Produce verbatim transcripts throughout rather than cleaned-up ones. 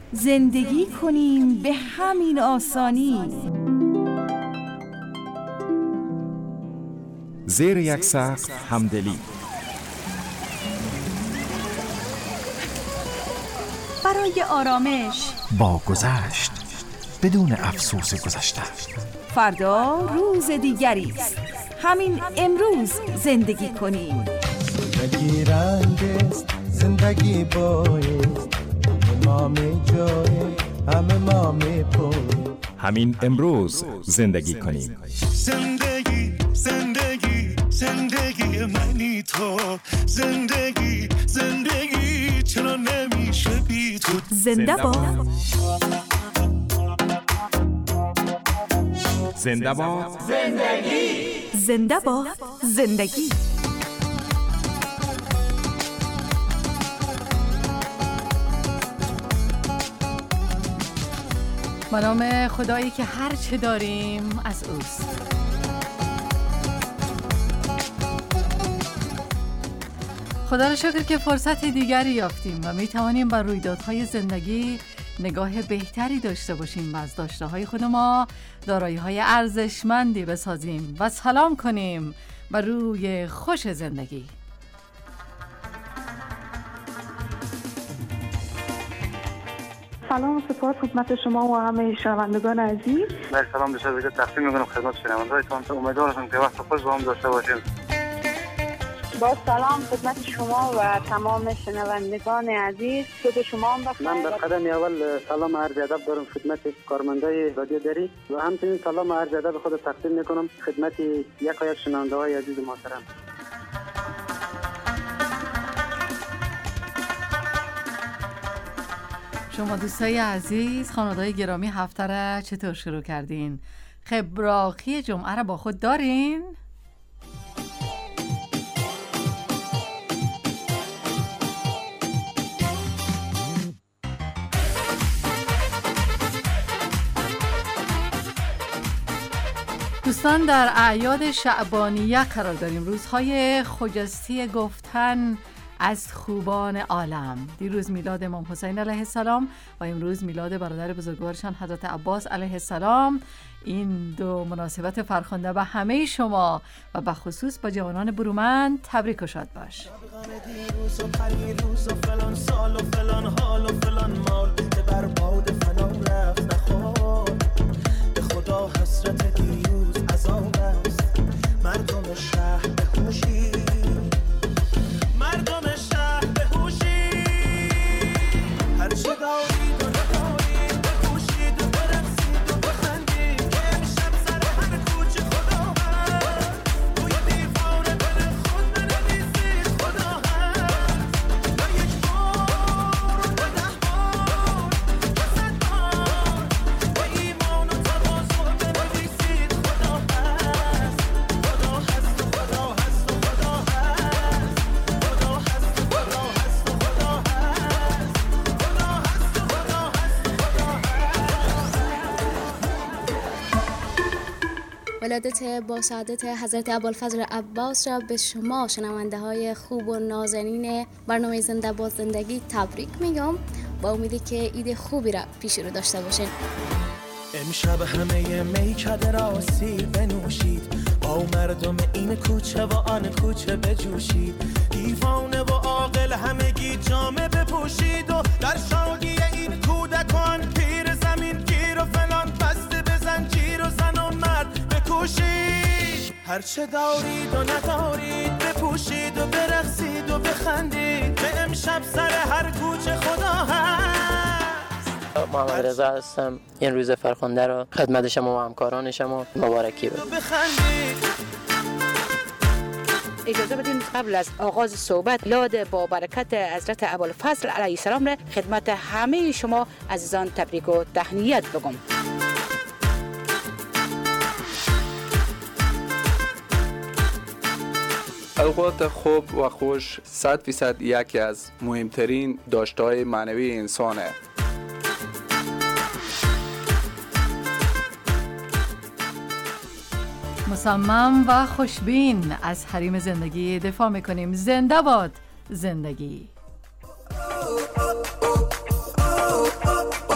زندگی کنیم به همین آسانی. زیر یک سقف همدلی، برای آرامش با گذشت بدون افسوس گذشته. فردا روز دیگری است، همین امروز زندگی کنیم. زندگی رنگ است، زندگی بایست، ما می جای همه ما می پوی. همین امروز زندگی کنیم. زندگی زندگی زندگی منی تو، زندگی زندگی چرا نمیشه بی تو. زنده باد، زنده باد زندگی، زنده باد زندگی. به نام خدایی که هر چه داریم از اوست. خدا را شکر که فرصت دیگری یافتیم و می توانیم بر رویدادهای زندگی نگاه بهتری داشته باشیم و از داشته‌های خود ما دارایی‌های ارزشمندی بسازیم و سلام کنیم بر روی خوش زندگی. سلام و سپاس خدمت شما و همه شنوندگان عزیز. من سلام به شما تقدیم می‌کنم خدمت شنوندگانتون. امیدوارم که وقت خوش با هم داشته باشیم. با سلام خدمت شما و تمام شنوندگان عزیز. صبح شما هم بخیر. من در قدم اول سلام و عرض ادب دارم خدمت کارمندای رادیو دری و همچنین سلام و عرض ادب خود تقدیم می‌کنم خدمت یک از شنونده‌های عزیز محترم. شما دوستای عزیز، خانواده‌های گرامی، هفته را چطور شروع کردین؟ خبراخی جمعه را با خود دارین؟ دوستان، در اعیاد شعبانیه قرار داریم، روزهای خجسته گفتن از خوبان عالم. دیروز میلاد امام حسین علیه السلام و امروز میلاد برادر بزرگوارشان حضرت عباس علیه السلام. این دو مناسبت فرخنده به همه شما و به خصوص با جوانان برومند تبریک و شاد باش. خدا حسرت دیروز عذاب است، مردم شهر بهوشی، مردم شهر بهوشی، هر چه دارید و ندارید بپوشید و برقصید و بخندید که امشب سر هر کوچه خدا هست، توی دیواره دل خود بنویسید خدا هست، نه یک بار و ده بار و صد بار و ایمان و تواضع بنویسید خدا هست، خدا هست و خدا هست و خدا هست، خدا هست و خدا هست و خدا هست، خدا هست و خدا هست و خدا هست. ولادت با سعادت حضرت ابوالفضل عباس را به شما شنونده های خوب و نازنین برنامه زنده با زندگی تبریک میگم، با امیدی که عید خوبی را پیش رو داشته باشین. امشب همه میکده راسی بنوشید، با مردم این کوچه و آن کوچه بجوشید، دیوانه و عاقل همگی جامه بپوشید و در شادی این کودکان پیر زمین گیر و فلان بسته بزن جیر و زن و مرد بکوشید، هرچه دارید و ندارید بپوشید و برقصید و بخندید به امشب سر هر کوچه خدا هست. محمد رضا هستم. این روز فرخنده رو خدمت شما و همکاران شما مبارکی بدم. اجازه بدین قبل از آغاز صحبت لاد با برکت حضرت ابوالفضل علیه السلام را خدمت همه شما عزیزان تبریک و تهنیت بگم. اوقات خوب و خوش صد فیصد یکی از مهمترین داشته‌های معنوی انسانه. مصمم و خوشبین از حریم زندگی دفاع میکنیم. زنده باد زندگی.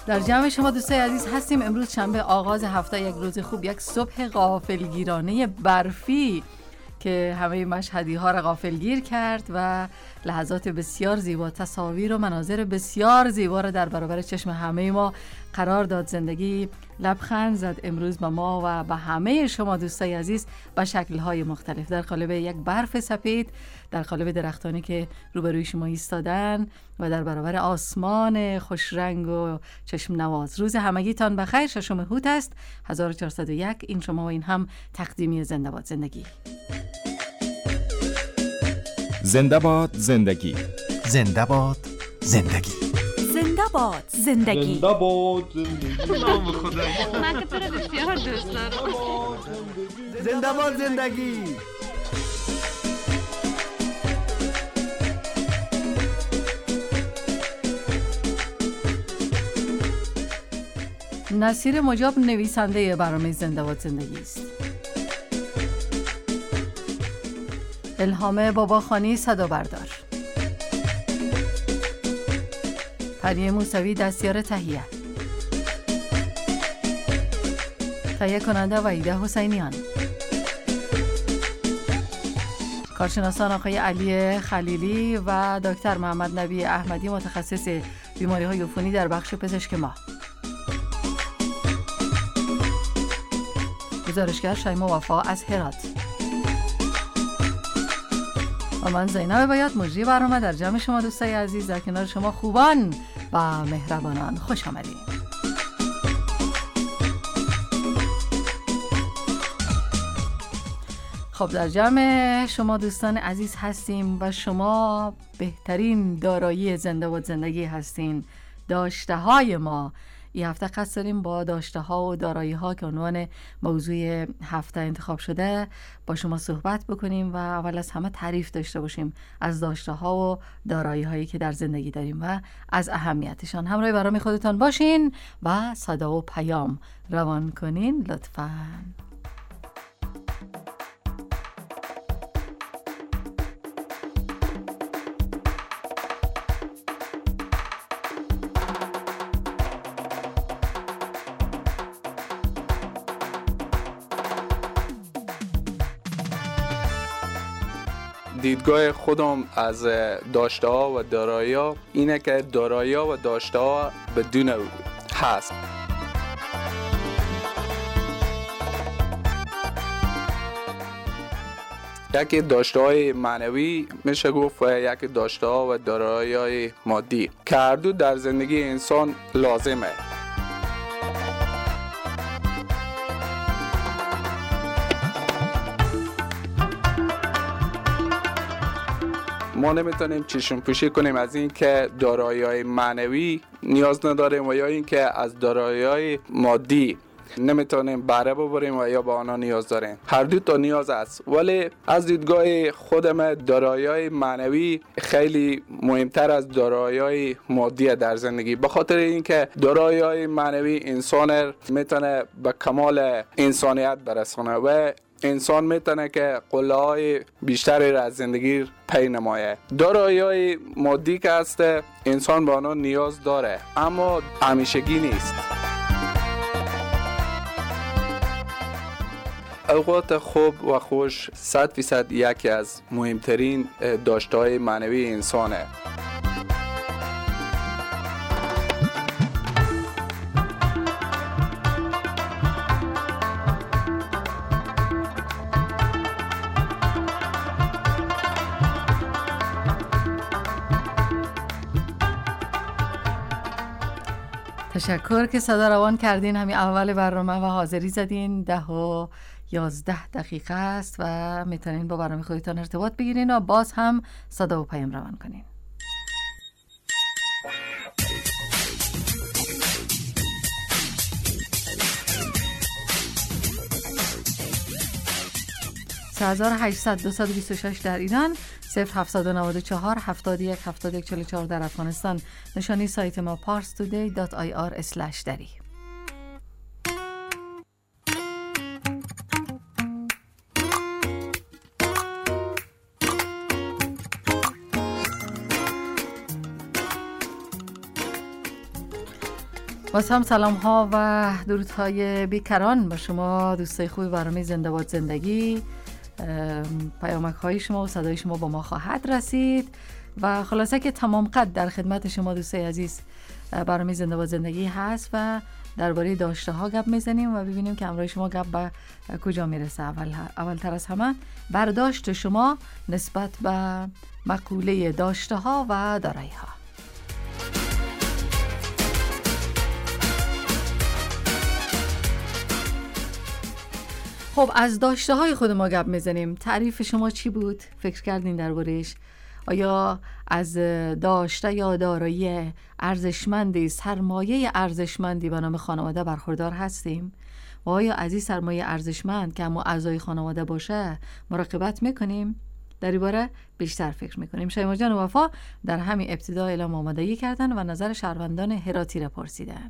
در جمع شما دوستای عزیز هستیم. امروز شنبه، آغاز هفته، یک روز خوب، یک صبح غافلگیرانه برفی که همه مشهدی ها را غافلگیر کرد و لحظات بسیار زیبا، تصاویر و مناظر بسیار زیبا را در برابر چشم همه ما قرار داد. زندگی لبخند زد امروز به ما و به همه شما دوستای عزیز به شکل‌های مختلف، در قالب یک برف سفید، در قالب درختانی که روبروی شما ایستادن و در برابر آسمان خوش رنگ و چشم نواز. روز همگیتان بخیر. ششم هوت است هزار و چهارصد و یک. این شما و این هم تقدیمی زنده باد زندگی. زنده باد زندگی. زنده باد زندگی. زنده باد زندگی. زنده باد زندگی. نام خدایی. من که تو رو بسیار دوست دارم. زنده باد زندگی. نصیر مجاب نویسنده برنامه زنده باد زندگی است. الهام باباخانی صدا بردار. پریه موسوی دستیار تهیه. تهیه کننده وحیده حسینیان. کارشناسان آقای علی خلیلی و دکتر محمد نبی احمدی، متخصص بیماری‌های عفونی در بخش پزشک ماه. گزارشگر شیما وفا از هرات. و من زینب بیات مجری برنامه در جمع شما دوستای عزیز، در کنار شما خوبان و مهربانان. خوش آمدید. خب در جمع شما دوستان عزیز هستیم و شما بهترین دارایی زنده باد زندگی هستین. داشته های ما این هفته قصد داریم با داشته ها و دارایی ها که عنوان موضوع هفته انتخاب شده با شما صحبت بکنیم و اول از همه تعریف داشته باشیم از داشته ها و دارایی هایی که در زندگی داریم و از اهمیتشان. همراه برنامه خودتان باشین و صدا و پیام روان کنین لطفاً. دیدگاه خودم از داشته ها و دارایی ها اینه که دارایی ها و داشته ها بدون هست. یکی داشته های معنوی میشه گفت و یکی داشته ها و دارایی های مادی که هر دو در زندگی انسان لازمه. ما نمیتونیم چشم پوشی کنیم از این که دارایی‌های معنوی نیاز نداریم و یا این که از دارایی‌های مادی نمیتونیم بهره ببریم و یا به آنها نیاز داریم. هر دو تا نیاز است، ولی از دیدگاه خودم دارایی‌های معنوی خیلی مهمتر از دارایی‌های مادی در زندگی، به خاطر اینکه دارایی‌های معنوی انسان میتونه به کمال انسانیت برسونه و انسان میتونه که قله‌های بیشتری را از زندگی پی نمایه. دارایی‌های مادی که هست انسان به آنها نیاز داره اما همیشگی نیست. اوقات خوب و خوش صد فیصد یکی از مهمترین داشته‌های معنوی انسانه. تشکر که صدا روان کردین. همین اول برنامه و حاضری زدین. ده و یازده دقیقه است و میتونین با برنامه خودتان ارتباط بگیرین و باز هم صدا و پیام روان کنین. سه هزار و هشتصد دویست و بیست و شش در ایران، صفر هفتصد و نود و چهار هفتاد و یک هفتاد و یک چهل و چهار در افغانستان. نشانی سایت ما پارس تودی دات آی آر اسلش دری. باز هم سلام ها و درود های بیکران به شما دوستای خوبی برنامه زنده باد زندگی. پیامک های شما و صدای شما با ما خواهد رسید و خلاصه که تمام قد در خدمت شما دوستای عزیز برنامه زنده باد زندگی هست و درباره داشته ها گپ میزنیم و ببینیم که همراه شما گپ به کجا میرسه. اول اولتر از همه برداشت شما نسبت به مقوله داشته ها و دارایی ها. خب از داشته های خود ما گپ میزنیم. تعریف شما چی بود؟ فکر کردین درباره‌اش؟ آیا از داشته یا دارایی ارزشمندی، سرمایه ارزشمندی به نام خانواده برخوردار هستیم؟ و آیا از این سرمایه ارزشمند که اما اعضای خانواده باشه مراقبت میکنیم؟ در این باره بیشتر فکر میکنیم. شیما جان و وفا در همین ابتدا اعلام آمادگی کردن و نظر شهروندان هراتی را پرسیدن.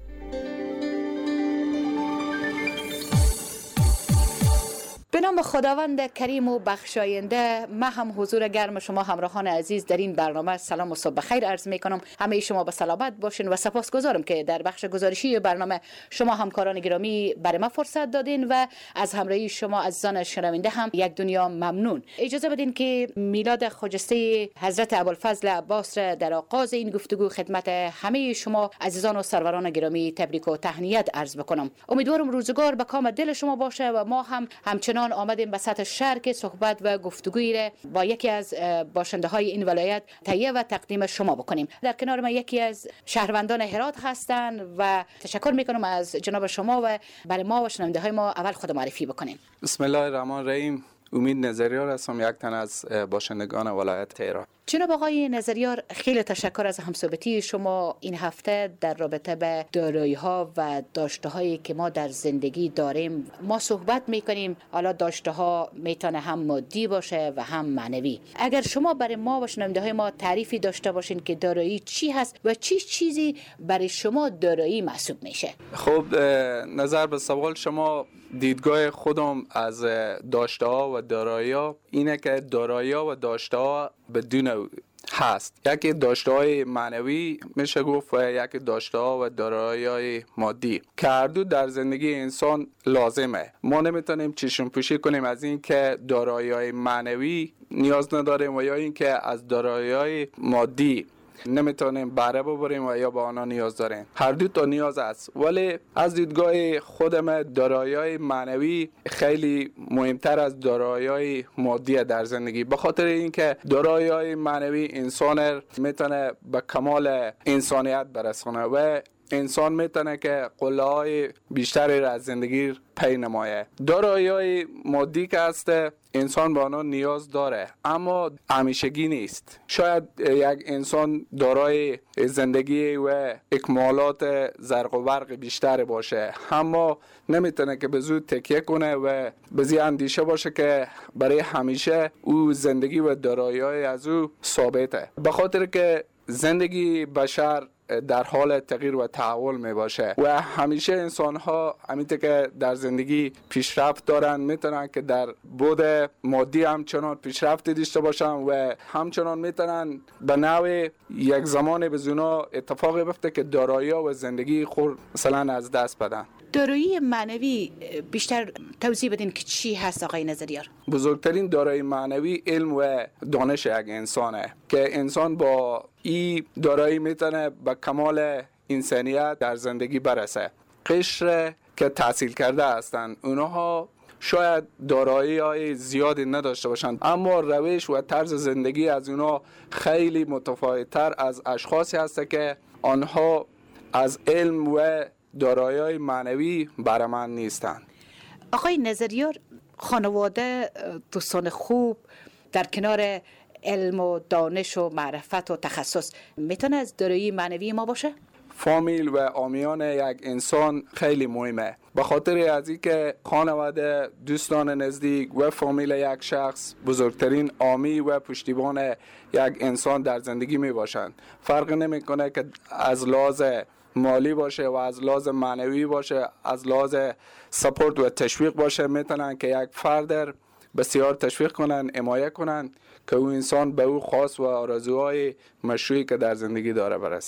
به نام خداوند کریم و بخشاینده، من هم حضور گرم شما همراهان عزیز در این برنامه سلام و صبح بخیر عرض می کنم. همه شما به سلامت باشین و سپاسگزارم که در بخش گزارشی برنامه شما همکاران گرامی برای ما فرصت دادین و از همراهی شما عزیزان شنونده هم یک دنیا ممنون. اجازه بدین که میلاد خجسته حضرت ابوالفضل عباس را در آغاز این گفتگو خدمت همه شما عزیزان و سروران گرامی تبریک و تهنیت عرض بکنم. امیدوارم روزگار به کام دل شما باشه و ما هم همچنان آمدیم به سطح شهر که صحبت و گفتگویی را با یکی از باشنده های این ولایت تهیه و تقدیم شما بکنیم. در کنار ما یکی از شهروندان هرات هستند و تشکر میکنم از جناب شما و برای ما و شنونده های ما اول خود معرفی بکنیم. بسم الله الرحمن الرحیم. امید نظریار هستم، یک تن از باشندگان ولایت تهران. جناب آقای نظریار، خیلی تشکر از همصحبتی شما این هفته در رابطه به دارایی ها و داشته هایی که ما در زندگی داریم. ما صحبت میکنیم، حالا داشته ها میتونه هم مادی باشه و هم معنوی. اگر شما برای ما و شنونده های ما تعریفی داشته باشین که دارایی چی هست و چی چیزی برای شما دارایی محسوب میشه؟ خب نظر به سوال شما، دیدگاه خودم از داشته ها و دارایی ها اینه که دارایی ها و داشته ها بدون هست. یکی داشته های معنوی میشه گفت و یکی داشته ها و دارایی های مادی که هر دو در زندگی انسان لازمه. ما نمیتونیم چشم پوشی کنیم از این که دارایی های معنوی نیاز نداریم و یا این که از دارایی های مادی نمیتونیم بهره ببریم و یا با آنها نیاز داریم. هر دو تا نیاز است، ولی از دیدگاه خودم دارایی‌های معنوی خیلی مهمتر از دارایی‌های مادی در زندگی، به خاطر اینکه دارایی‌های معنوی انسان میتونه به کمال انسانیت برسونه و انسان میتونه که قله‌های بیشتری را از زندگی پی نمایه. دارایی‌های مادی که هست انسان با آنها نیاز داره اما همیشگی نیست. شاید یک انسان دارای زندگی و اکمالات زرق و برق بیشتر باشه اما نمیتونه که به زود تکیه کنه و به زی اندیشه باشه که برای همیشه او زندگی و دارایی‌های از او ثابته، به خاطر که زندگی بشر در حال تغییر و تحول می باشه و همیشه انسان ها همیشه که در زندگی پیشرفت دارن میتونن که در بود مادی همچنان پیشرفت داشته باشن و همچنان میتونن به نوع یک زمان به زونا اتفاقی بیفته که دارایی و زندگی خود مثلا از دست بدن. دارایی معنوی بیشتر توضیح بدین که چی هست آقای نظریار؟ بزرگترین دارایی معنوی علم و دانش یک انسانه که انسان با این دارایی میتونه به کمال انسانیت در زندگی برسه. قشر که تحصیل کرده هستن اونها شاید دارایی های زیادی نداشته باشند اما روش و طرز زندگی از اونها خیلی متفاوت‌تر از اشخاصی هست که آنها از علم و دارایی‌های معنوی برمند نیستند. آقای نظریار، خانواده، دوستان خوب در کنار علم و دانش و معرفت و تخصص میتونه از دارایی معنوی ما باشه؟ فامیل و عامیان یک انسان خیلی مهمه، به خاطر از اینکه خانواده، دوستان نزدیک و فامیل یک شخص بزرگترین عامی و پشتیبان یک انسان در زندگی می باشند. فرق نمی کنه که از لحاظ مالی باشه و از لحاظ معنوی باشه، از لحاظ سپورت و تشویق باشه، میتونن که یک فرد بسیار تشویق کنن، حمایت کنن که او انسان به او خاص و آرزوهای مشروعی که در زندگی داره برسه.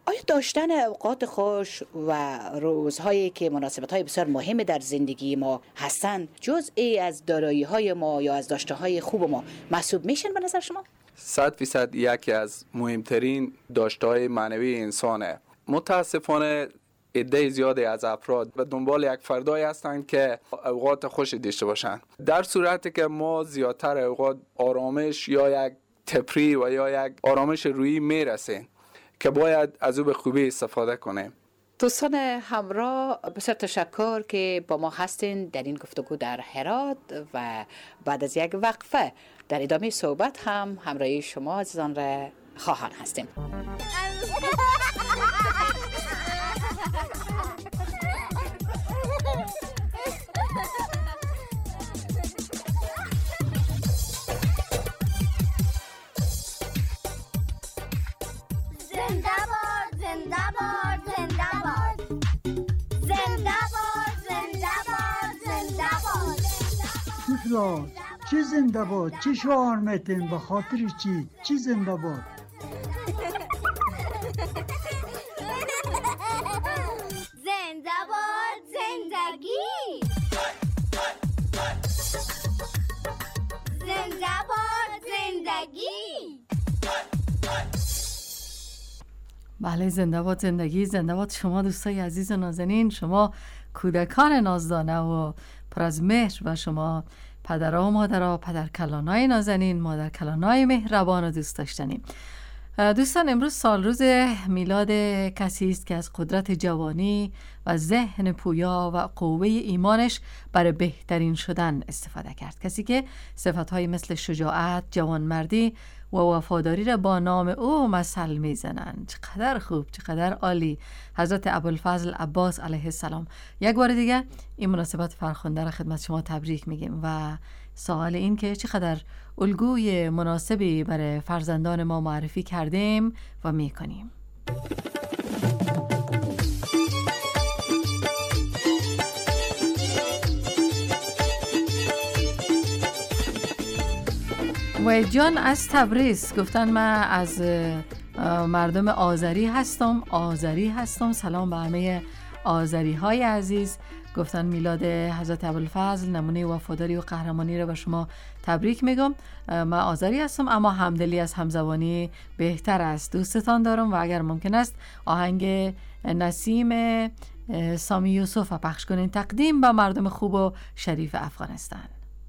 آیا داشتن اوقات خوش و روزهایی که مناسبت‌های بسیار مهم در زندگی ما هستند جزئی از دارایی‌های ما یا از داشته‌های خوب ما محسوب میشن به نظر شما؟ صد فیصد یکی از مهمترین داشته‌های معنوی انسانه. متاسفانه عده زیادی از افراد به دنبال یک فردایی هستند که اوقات خوش داشته باشند، در صورتی که ما زیادتر اوقات آرامش یا یک تفریح و یا یک آرامش روحی میرسیم که باید از او به خوبی استفاده کنیم. دوستان همراه بسیار تشکر که با ما هستین در این گفتگو در هرات و بعد از یک وقفه در ادامه صحبت هم همراهی شما عزیزان را خواهان هستیم. را چی زنده باد، چی شعار میتین، به خاطر چی چی زنده باد؟ زنده باد زندگی، زنده باد زندگی. بله، زنده باد زندگی، زنده باد شما دوستای عزیز و نازنین، شما کودکان نازدانه و پر از مهر و شما پدرها و مادرها، پدر کلانای نازنین، مادر کلانای مهربان و دوست داشتنی. دوستان، امروز سال روز میلاد کسی است که از قدرت جوانی و ذهن پویا و قوه ایمانش برای بهترین شدن استفاده کرد. کسی که صفت‌های مثل شجاعت، جوانمردی و وفاداری را با نام او مثل میزنند. چقدر خوب، چقدر عالی. حضرت ابوالفضل عباس علیه السلام. یک بار دیگه این مناسبت فرخنده را خدمت شما تبریک میگیم و سوال این که چقدر الگوی مناسبی برای فرزندان ما معرفی کردیم و میکنیم. و جان از تبریز گفتن من از مردم آذری هستم، آذری هستم. سلام به همه آذری های عزیز. گفتن میلاد حضرت ابوالفضل نمونه وفاداری و قهرمانی را به شما تبریک میگم. من آذری هستم اما همدلی از همزبانی بهتر است. دوستتان دارم و اگر ممکن است آهنگ نسیم سامی یوسف پخش کنین، تقدیم به مردم خوب و شریف افغانستان.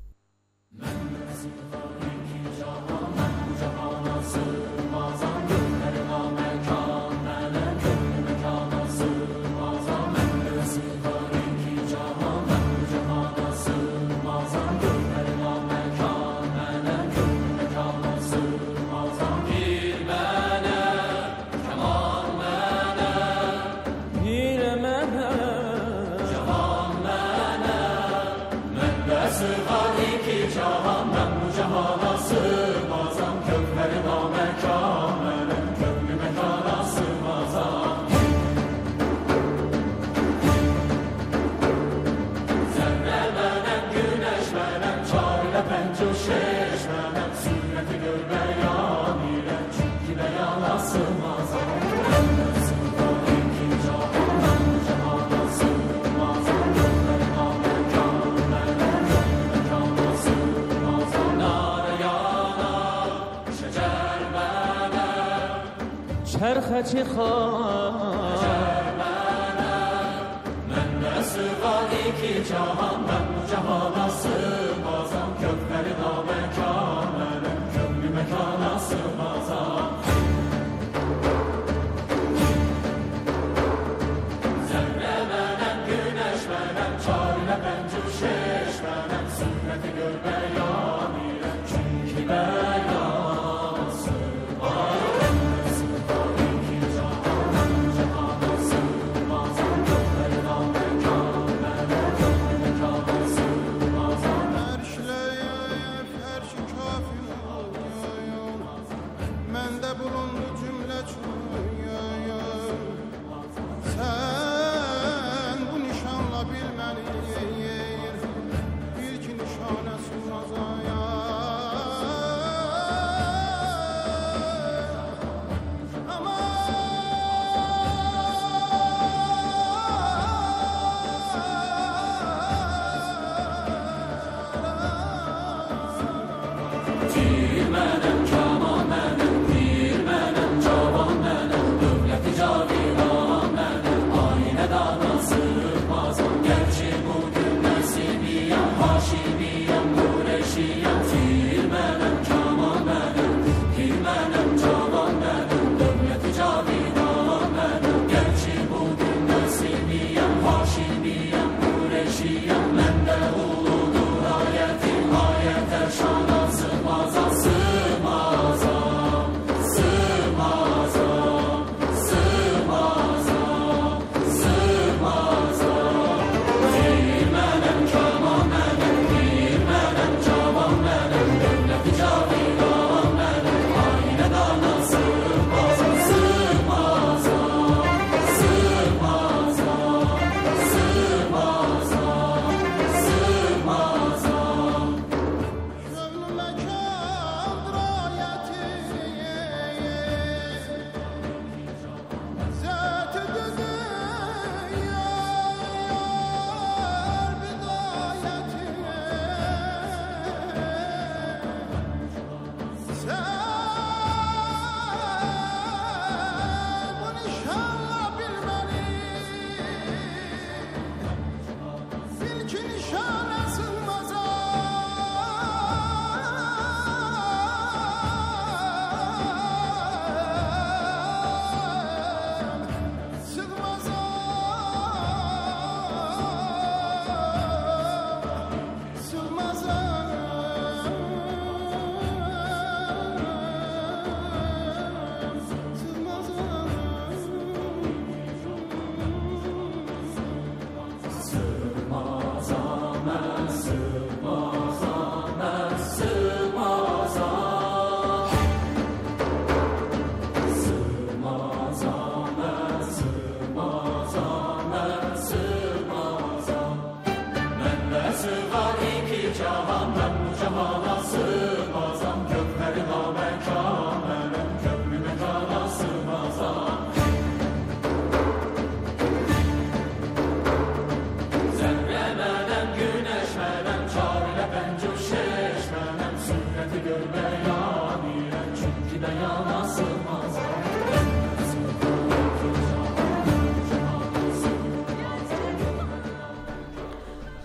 چرخچی خواه من دست قادی کی جهان من جهان است بازم کفر نام کامل کمی مکان است بازم زمره منم گونش منم چار لبن جو شش منم صورت گل بیانیرم چونکی بیان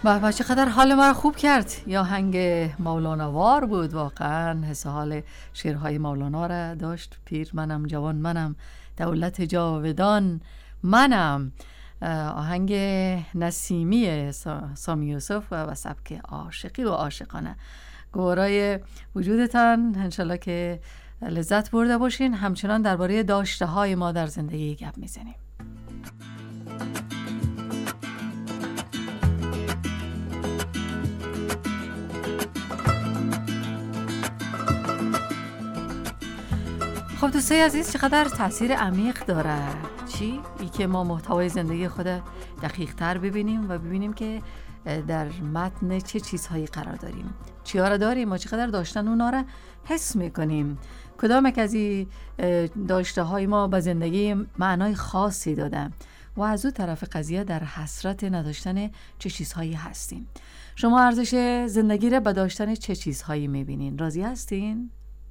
به چقدر حال ما رو خوب کرد. یا هنگ مولانا وار بود واقعا. حس حال شعرهای مولانا را داشت. پیر منم، جوان منم، دولت جاودان منم. آهنگ نسیمی سامی یوسف و سبک عاشقی و عاشقانه. گوارای وجودتان، انشالله که لذت برده باشین. همچنان درباره داشته های ما در زندگی گپ میزنیم. خب دوستای عزیز، چقدر تاثیر عمیق داره چی؟ ای که ما محتوای زندگی خود دقیق تر ببینیم و ببینیم که در متن چه چیزهایی قرار داریم، چیا را داریم و چقدر داشتن اونا را حس میکنیم. کدام یک از این داشته های ما به زندگی معنای خاصی داده و از اون طرف قضیه در حسرت نداشتن چه چیزهایی هستیم. شما ارزش زندگی را به داشتن چه چیزهایی میبینین؟ راضی هستین؟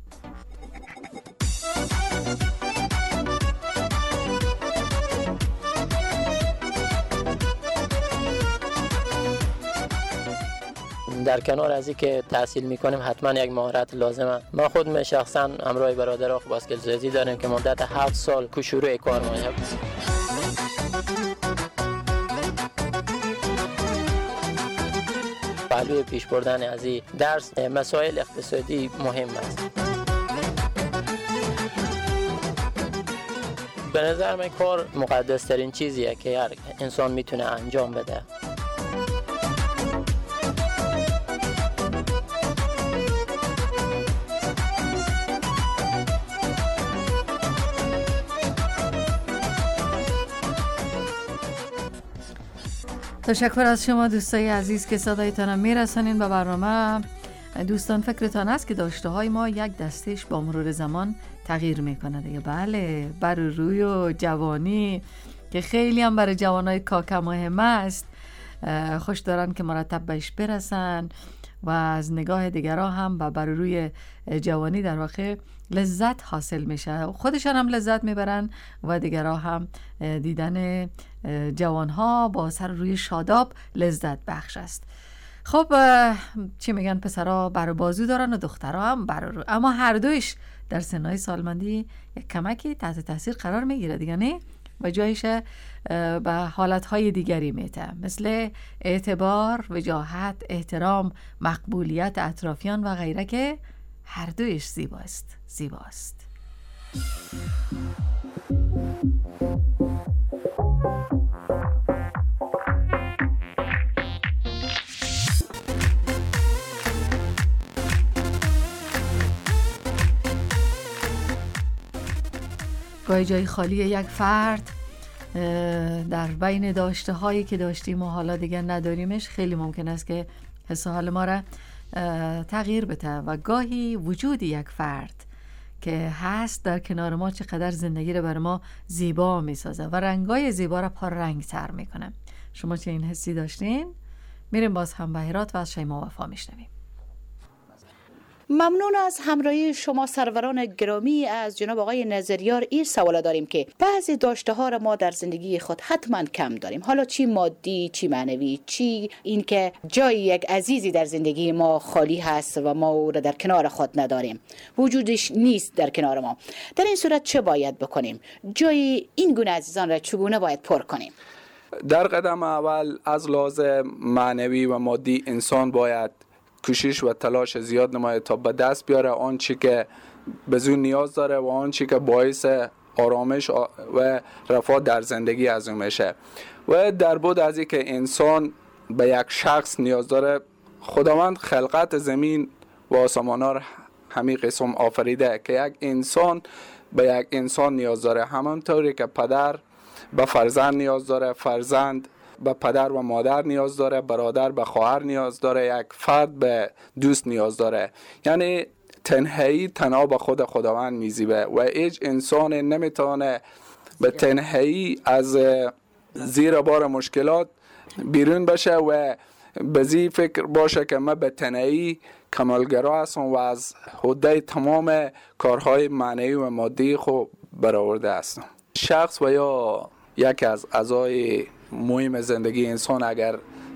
در کنار از این که تحصیل میکنیم حتما یک مهارت لازمه. ما خود شخصا همراه برادر آخ باسکت سازی داریم که مدت هفت سال شروع کار ما پهلوی پیش بردن از این درس مسائل اقتصادی مهم است. به نظر من کار مقدس ترین چیزیه که هر انسان میتونه انجام بده. تشکر از شما دوستای عزیز که صدایتان میرسانین به برنامه. دوستان فکرتان است که داشته های ما یک دستش با مرور زمان تغییر میکنه دیگه. بله، بر روی و جوانی که خیلی هم برای جوانای کاکا مهم است، خوش دارن که مرتب بهش برسن و از نگاه دیگرها هم با بر روی جوانی در واقع لذت حاصل میشه. خودشان هم لذت میبرن و دیگرها هم دیدن جوانها با سر روی شاداب لذت بخش است. خب چی میگن، پسرها بر بازو دارن و دخترها هم بر رو، اما هر دویش در سنهای سالمندی یک کمکی تحت تاثیر قرار میگیره دیگه، نه؟ و جایش به حالتهای دیگری میته، مثل اعتبار، وجاهت، احترام، مقبولیت اطرافیان و غیره که هر دویش زیباست زیباست. گاهی جای خالی یک فرد در بین داشته هایی که داشتیم و حالا دیگر نداریمش خیلی ممکن است که حس حال ما را تغییر بده و گاهی وجود یک فرد که هست در کنار ما چقدر زندگی رو بر ما زیبا می سازه و رنگای زیبا را پر رنگ تر می کنه. شما چه این حسی داشتین؟ میریم باز هم به هرات و از شیما وفا میشنویم. ممنون از همراهی شما سروران گرامی. از جناب آقای نظریار این سوال داریم که بعضی داشته ها را ما در زندگی خود حتما کم داریم، حالا چی مادی، چی معنوی، چی این که جای یک عزیزی در زندگی ما خالی هست و ما او را در کنار خود نداریم، وجودش نیست در کنار ما. در این صورت چه باید بکنیم؟ جای این گونه عزیزان را چگونه باید پر کنیم؟ در قدم اول از لازم معنوی و مادی انسان باید کوشش و تلاش زیاد نماید تا به دست بیاره آنچه که بزون نیاز داره و آنچه که باعث آرامش و رفاه در زندگی از اون میشه. و در بود از این که انسان به یک شخص نیاز داره، خداوند خلقت زمین و آسمان ها همین قسم آفریده که یک انسان به یک انسان نیاز داره، همانطوری که پدر به فرزند نیاز داره، فرزند به پدر و مادر نیاز داره، برادر به خواهر نیاز داره، یک فرد به دوست نیاز داره. یعنی تنهایی تنها به خود خداوند میزیبه و هیچ انسان نمیتونه به تنهایی از زیر بار مشکلات بیرون بشه و بزی فکر باشه که من به تنهایی کمالگرا هستم و از حده تمام کارهای معنوی و مادی خود برآورده هستم. شخص و یا یک از اعضای مهم زندگی انسان اگر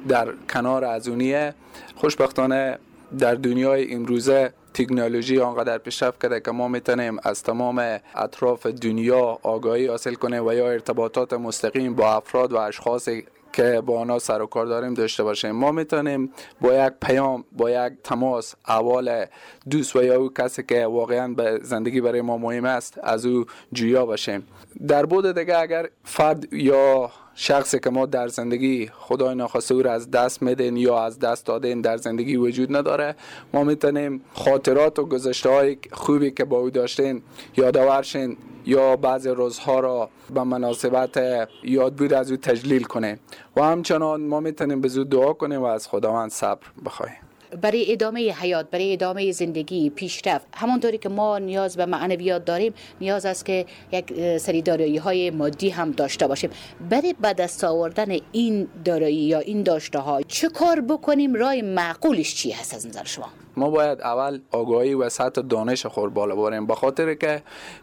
در کنار از اونیه. خوشبختانه در دنیای امروزه تکنولوژی آنقدر پیشرفت کرده که ما میتونیم از تمام اطراف دنیا آگاهی حاصل کنیم و یا ارتباطات مستقیم با افراد و اشخاصی که با آنها سر و کار داریم داشته باشیم. ما میتونیم با یک پیام، با یک تماس احوال دوست و یا او کسی که واقعا به زندگی برای ما مهم است از او جویا باشیم. در بود دیگه اگر فرد یا شخصی که ما در زندگی خدای ناخواسته او را از دست میدین یا از دست دادین در زندگی وجود نداره، ما میتونیم خاطرات و گذشته های خوبی که با او داشتین یادآورشین یا بعضی روزها را به مناسبت یاد بود از او تجلیل کنیم و همچنان ما میتونیم به زود دعا کنیم و از خداوند صبر بخواهیم. برای ادامه حیات، برای ادامه زندگی، پیشرفت، همونطوری که ما نیاز به معنویات داریم، نیاز است که یک سری دارایی های مادی هم داشته باشیم. برای به دست آوردن این دارایی یا این داشته ها چه کار بکنیم؟ راه معقولش چی هست از نظر شما؟ ما باید اول آگاهی و سطح دانش خود بالا ببریم، به خاطر که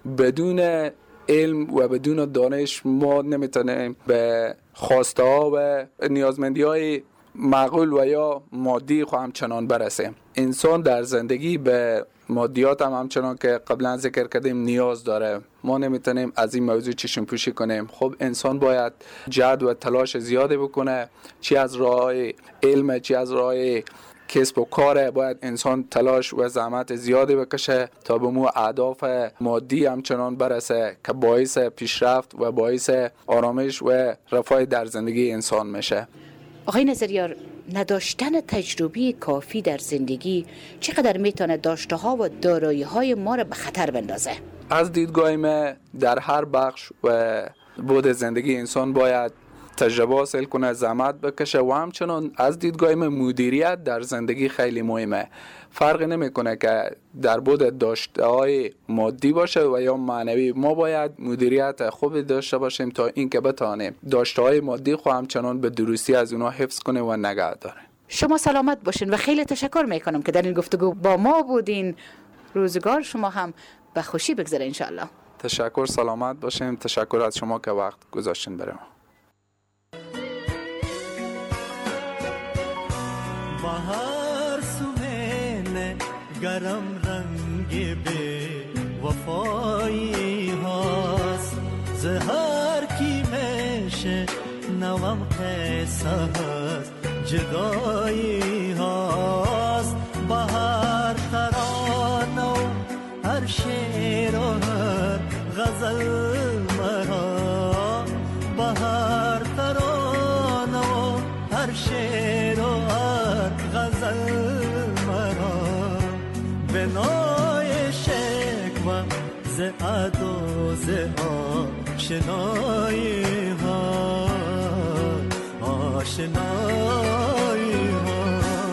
بدون علم و بدون دانش ما نمیتونیم به خواسته ها و نیازمندی های معقول و یا مادی خو همچنان برسیم. انسان در زندگی به مادیات هم همچنان که قبلا ذکر کردیم نیاز داره. ما نمیتونیم از این موضوع چشم پوشی کنیم. خب انسان باید جهد و تلاش زیاده بکنه، چی از راه علم چی از راه کسب و کار. باید انسان تلاش و زحمت زیادی بکشه تا به مو اهداف مادی همچنان برسه که باعث پیشرفت و باعث آرامش و رفاه در زندگی انسان میشه. آقای نظریار، نداشتن تجربه کافی در زندگی چقدر میتونه داشته ها و دارایی های ما را به خطر بندازه؟ از دیدگاه من در هر بخش و بود زندگی انسان باید تجربه حاصل کنه، زحمت بکشه و همچنان از دیدگاه من مدیریت در زندگی خیلی مهمه. فرق نمیکنه که در بود داشته های مادی باشه و یا معنوی، ما باید مدیریت خوبی داشته باشیم تا اینکه بتانیم داشته های مادی خو همچنان به درستی از اونها حفظ کنیم و نگه داریم. شما سلامت باشین و خیلی تشکر میکنم که در این گفتگو با ما بودین. روزگار شما هم به خوشی بگذره انشالله. تشکر، سلامت باشیم. تشکر از شما که وقت گذاشتین برای ما. بهار سوهن گرم رنگ به وفایی هاست، زهر کی میشه نوام قصه هست، جدایی هاست. بهار ترانه و هر شعر و هر غزل مرا، بهار ترانه و هر شعر و هر غزل مرا، به نای شکوه ز عد و ز آشنایی ها، آشنایی ها.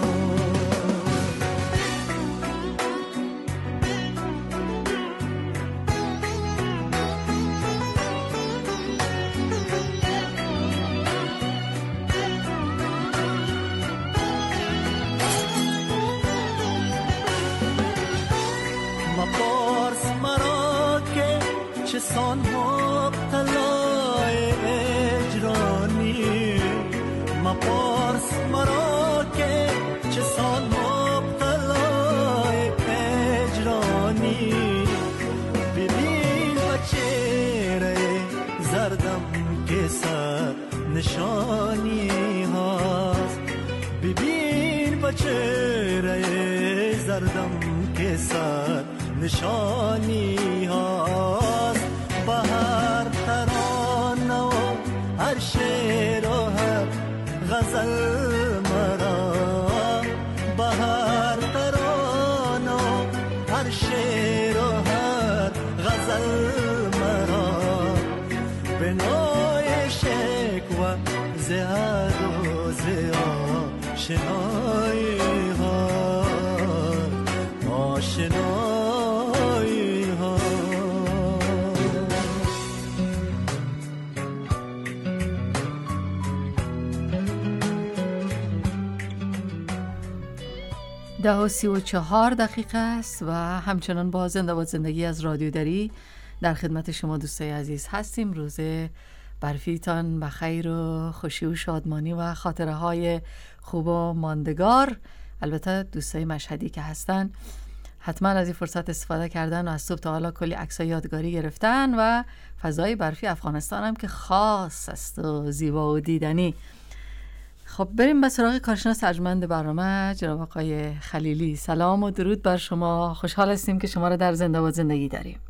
مپارس مرا که چه سان مبتلای اجرانی، مپارس مرا که چه سان مبتلای اجرانی، ببین و چهره زردم که سر نشانی هاست، ببین و چهره زردم که سر نشانی هاست. بهر ترانه و هر شعر و هر غزل مرا، بهر ترانه و هر شعر و هر غزل مرا، به نای شکوه ز عد و ز آشنایی ها، آشنایی ها. ده و سی و چهار دقیقه است و همچنان با زنده باد زندگی از رادیو دری در خدمت شما دوستای عزیز هستیم. روز برفیتان بخیر و خوشی و شادمانی و خاطره های خوب و ماندگار. البته دوستای مشهدی که هستن حتما از این فرصت استفاده کردن و از صبح تا حالا کلی عکسای یادگاری گرفتن و فضای برفی افغانستان هم که خاص است و زیبا و دیدنی. خب بریم به سراغ کارشناس ارجمند برنامه جناب آقای خلیلی. سلام و درود بر شما. خوشحال هستیم که شما را در زنده باد زندگی داریم.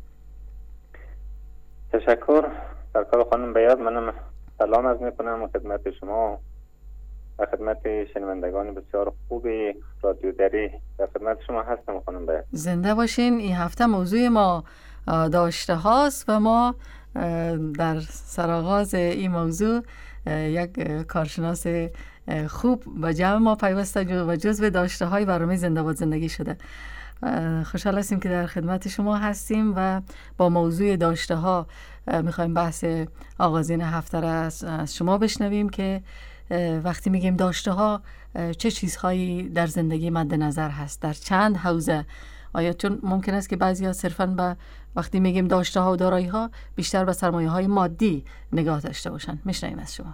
تشکر سرکار خانم بیاد. منم سلام عرض میکنم خدمت شما و خدمت شنوندگان بسیار خوبی رادیو دری. در خدمت شما هستم خانم بیاد. زنده باشین. این هفته موضوع ما داشته هاست و ما در سرآغاز این موضوع یک کارشناس خوب و جمع ما پیوسته و جزو داشته های برنامه زنده باد زندگی شده. خوشحال هستیم که در خدمت شما هستیم و با موضوع داشته ها میخوایم بحث آغازین هفته را از شما بشنویم که وقتی میگیم داشته ها چه چیزهایی در زندگی مد نظر هست، در چند حوزه. آیا چون ممکن است که بعضیا صرفاً به وقتی میگیم داشته ها و دارایی ها بیشتر به سرمایه های مادی نگاه داشته باشن. میشنویم از شما.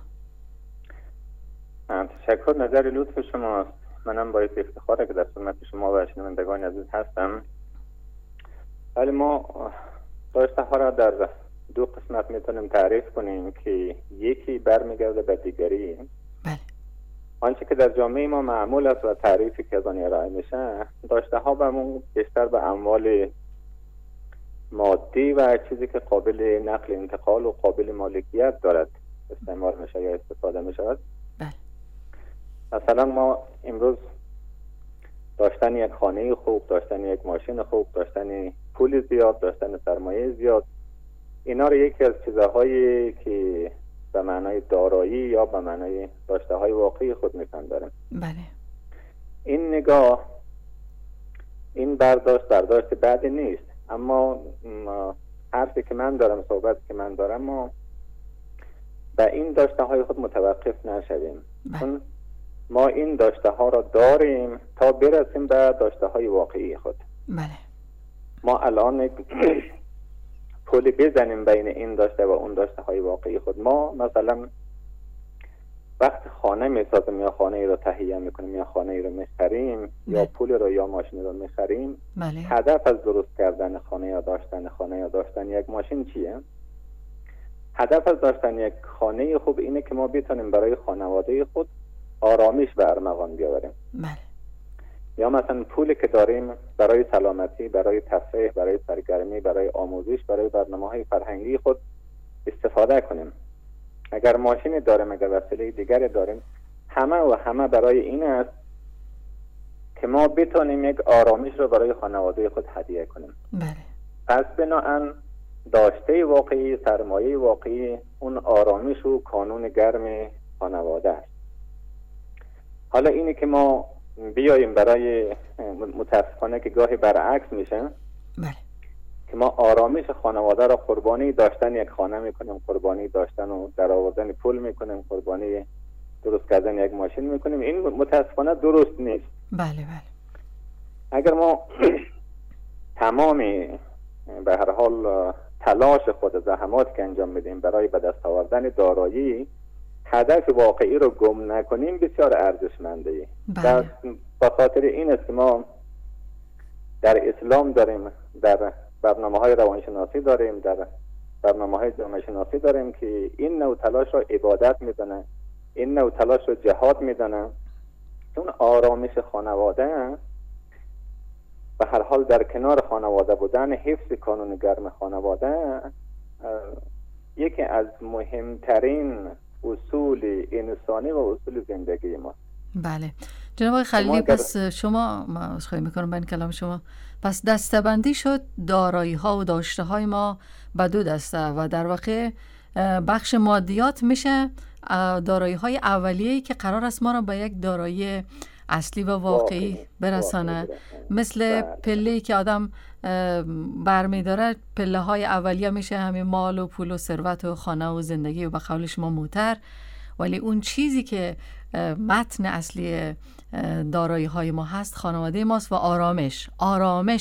تشکر، نظر لطف شماست. منم باعث افتخاره که در خدمت شما و شنوندگان عزیز هستم. ولی ما داشته ها را در دو قسمت میتونیم تعریف کنیم که یکی برمیگرده به دیگری. بله. آنچه که در جامعه ما معمول است و تعریفی که از آن ارائه میشه، داشته ها بهمون بیشتر به اموال مادی و چیزی که قابل نقل انتقال و قابل مالکیت دارد استعمال میشه یا استفاده میشود. بله. مثلا ما امروز داشتن یک خانه خوب، داشتن یک ماشین خوب، داشتن پول زیاد، داشتن سرمایه زیاد، اینا رو یکی از چیزهایی که به معنای دارایی یا به معنای داشته های واقعی خود میپنداریم. بله. این نگاه، این برداشت برداشت بعدی نیست، اما حرفی که من دارم، صحبتی که من دارم، ما به این داشته های خود متوقف نشویم. چون ما این داشته ها را داریم تا برسیم به داشته های واقعی خود. بله. ما الان پولی بزنیم بین این داشته و اون داشته های واقعی خود. ما مثلا وقت خانه میسازیم یا خانه ای رو تهیه میکنیم یا خانه ای رو میخریم، بله. یا پول رو یا ماشین رو میخریم، بله. هدف از درست کردن خانه یا داشتن خانه یا داشتن یک ماشین چیه؟ هدف از داشتن یک خانه خوب اینه که ما بتونیم برای خانواده خود آرامش به ارمغان بیاوریم. بله. یا مثلا پولی که داریم برای سلامتی، برای تفریح، برای سرگرمی، برای آموزش، برای برنامه‌های فرهنگی خود استفاده کنیم. اگر ماشینی داریم، اگر وسیله دیگری داریم، همه و همه برای این است که ما بتونیم یک آرامش رو برای خانواده خود هدیه کنیم. بله. پس بناهن داشته واقعی، سرمایه واقعی اون آرامش و کانون گرم خانواده است. حالا اینی که ما بیاییم برای متاسفانه که گاهی برعکس میشه، بله. که ما آرامش خانواده را قربانی داشتن یک خانه میکنیم، قربانی داشتن و در آوردن پول میکنیم، قربانی درست کردن یک ماشین میکنیم. این متاسفانه درست نیست. بله بله. اگر ما تمامی به هر حال تلاش خود، زحمات که انجام میدیم برای به دست آوردن دارایی، هدف واقعی رو گم نکنیم، بسیار ارزشمنده. بله. به خاطر این است که ما در اسلام داریم، در برنامه های روانشناسی داریم، در برنامه های جامعه شناسی داریم که این نوع تلاش رو عبادت میدونن، این نوع تلاش رو جهاد میدونن. چون آرامش خانواده، به هر حال در کنار خانواده بودن، حفظ کانون گرم خانواده یکی از مهمترین اصول انسانی و اصول زندگی ما. بله. جناب آقای خلیلی، پس شما، ما عذرخواهی میکنم به این کلام شما، پس دسته‌بندی شد دارایی ها و داشته های ما به دو دسته و در واقع بخش مادیات میشه دارایی های اولیه‌ای که قرار است ما را به یک دارایی اصلی و واقعی برسانه. مثل پله‌ای که آدم برمی داره، پله های اولیه میشه همین مال و پول و ثروت و خانه و زندگی و به قول شما موتر، ولی اون چیزی که متن اصلی دارایی های ما هست خانواده ماست و آرامش. آرامش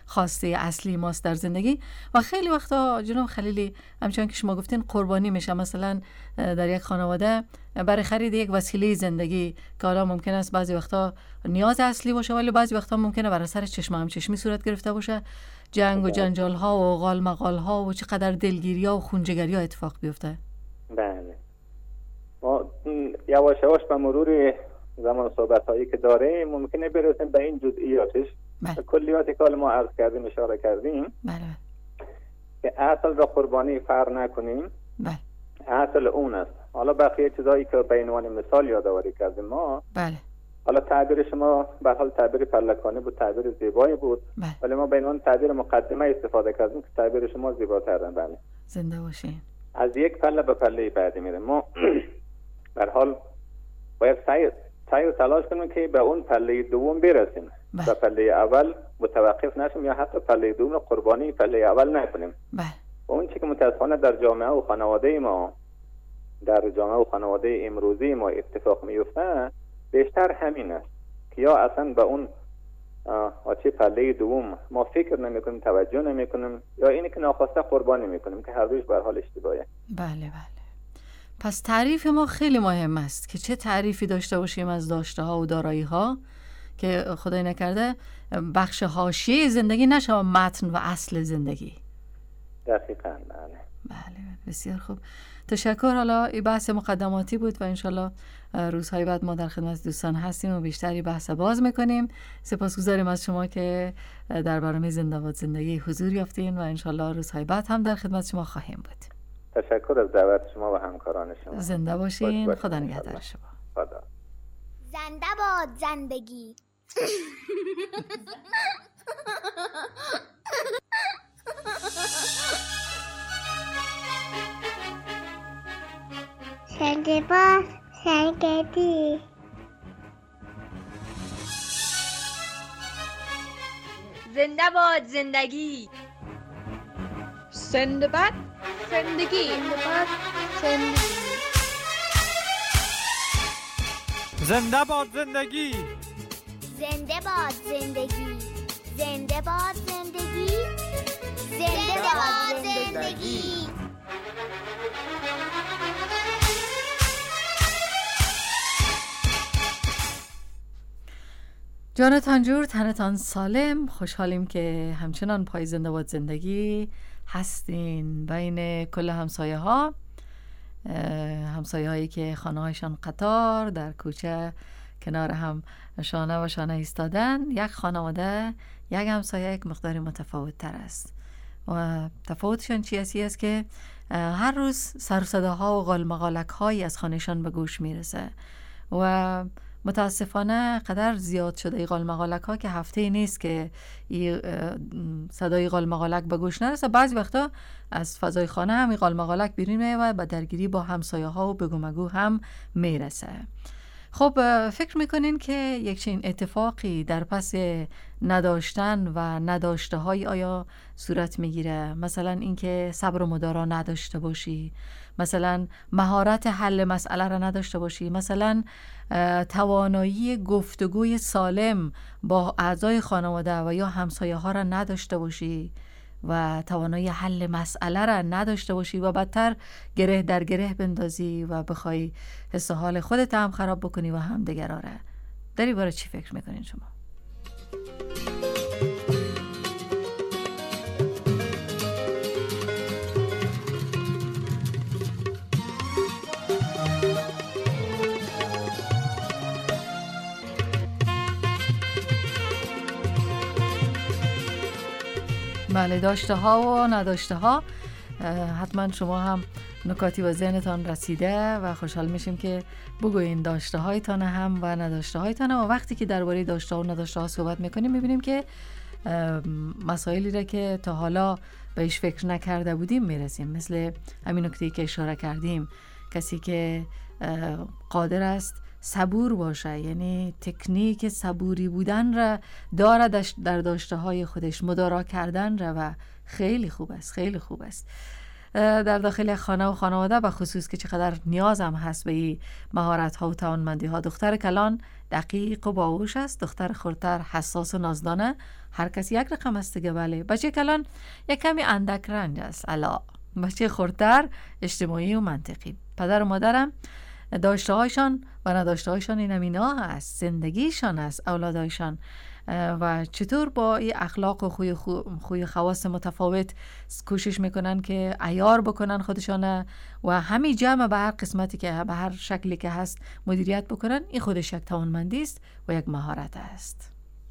خواسته اصلی ماست در زندگی. و خیلی وقتا جناب خلیلی همچنان که شما گفتین قربانی میشه. مثلا در یک خانواده برای خرید یک وسیله زندگی که حالا ممکن است بعضی وقتا نیاز اصلی باشه ولی بعضی وقتا ممکنه بر اثر چشم هم چشمی صورت گرفته باشه، جنگ و جنجال ها و غال مغال ها و چقدر دلگیری ها و خونجگری ها اتفاق بیفته. بله، ما یواش یواش به مرور زمان صحبت هایی که داره ممکنه برسیم به این جزئیاتش. به کلیاتی که ما عرض کردیم اشاره کردیم. بله. که اصل را قربانی فرق نکنیم. بله. اصل اون است. حالا بقیه چیزایی که به عنوان مثال یادآوری کردیم ما. بله. حالا تعبیر شما به حال تعبیر پلکانی بود، تعبیر زیبایی بود. بله. ولی ما به عنوان تعبیر مقدمه استفاده کردیم که تعبیر شما زیباتره. بله. زنده باشین. از یک پله به پله بعدی میره. ما به حال باید سعی سعی و تلاش کنیم که به اون پله دوم برسیم. به پله اول متوقف نشیم یا حتی پله دوم رو قربانی پله اول نکنیم. بله. اون چیزی که متاسفانه در جامعه و خانواده ما در جامعه و خانواده امروزی ما اتفاق میفته بیشتر همین است که یا اصلا به اون آچه پله دوم ما فکر نمی کنیم، توجه نمی کنیم، یا اینی که ناخواسته قربانی می کنیم که هر دوش به حال اشتباهه. بله بله. پس تعریف ما خیلی مهم است که چه تعریفی داشته باشیم از داشته ها و دارایی ها که خدای نکرده بخش حاشیه زندگی نشه متن و اصل زندگی. دقیقاً. بله. بله بسیار خوب. تشکر. حالا این بحث مقدماتی بود و انشالله روزهای بعد ما در خدمت دوستان هستیم و بیشتری بحث باز میکنیم. سپاسگزاریم از شما که در برنامه زنده باد زندگی حضور یافتین و انشالله روزهای بعد هم در خدمت شما خواهیم بود. تشکر از دعوت شما و همکاران شما. زنده باشین. باش خدا نگهدار شما. خدا. زنده باد زندگی. زنده باد زندگی. زنده باد زندگی. زنده باد زندگی. زنده باد زندگی. زنده باد زندگی. زنده باد زندگی. زنده باد زندگی. جانتان جور، تنتان سالم. خوشحالیم که همچنان پای زنده باد زندگی هستین بین کل همسایه ها، همسایه هایی که خانه هایشان قطار در کوچه کنار هم شانه و شانه ایستادن. یک خانواده یک همسایه یک مقداری متفاوت تر است و تفاوتشان چیزی است که هر روز سر و صداها و غال مغالک هایی از خانهشان به گوش میرسه و متاسفانه قدر زیاد شده ای غال مغالک ها که هفته نیست که ای صدای غال مغالک به گوش نرسه. بعضی وقتا از فضای خانه هم ای غال مغالک بیرون میاد و به درگیری با همسایه ها و بگو مگو هم میرسه. خب فکر میکنین که یک چنین اتفاقی در پس نداشتن و نداشته های آیا صورت میگیره؟ مثلا اینکه صبر و مدارا نداشته باشی، مثلا مهارت حل مسئله را نداشته باشی، مثلا توانایی گفتگوی سالم با اعضای خانواده و یا همسایه ها را نداشته باشی و توانایی حل مسئله را نداشته باشی و بدتر گره در گره بندازی و بخوای حس و حال خودت هم خراب بکنی و هم دیگران را. در این باره چی فکر میکنین شما؟ بله، داشته ها و نداشته ها. حتما شما هم نکاتی به ذهنتان رسیده و خوشحال میشیم که بگوین داشته هایتان هم و نداشته هایتان. و وقتی که درباره داشته ها و نداشته ها صحبت میکنیم میبینیم که مسائلی را که تا حالا بهش فکر نکرده بودیم میرسیم، مثل همین نکته‌ای که اشاره کردیم، کسی که قادر است صبور باشه، یعنی تکنیک صبوری بودن را دارد در داشته های خودش، مدارا کردن را، و خیلی خوب است، خیلی خوب است. در داخل خانه و خانواده، به خصوص که چقدر نیاز هم هست به این مهارت ها و توانمندی ها. دختر کلان دقیق و باهوش است، دختر خردتر حساس و نازدانه. هر کسی یک رقم است دیگه. بله، بچه کلان یک کمی اندک رنج است، الا بچه خردتر اجتماعی و منطقی. پدر و مادرم داشته هایشان و نداشته هایشان این امینا هست، زندگیشان است، اولادایشان. و چطور با این اخلاق و خوی, خوی خواص متفاوت کوشش میکنن که عیار بکنن خودشان و همین جمع به هر قسمتی که به هر شکلی که هست مدیریت بکنن، این خودش یک توانمندی است و یک مهارت است.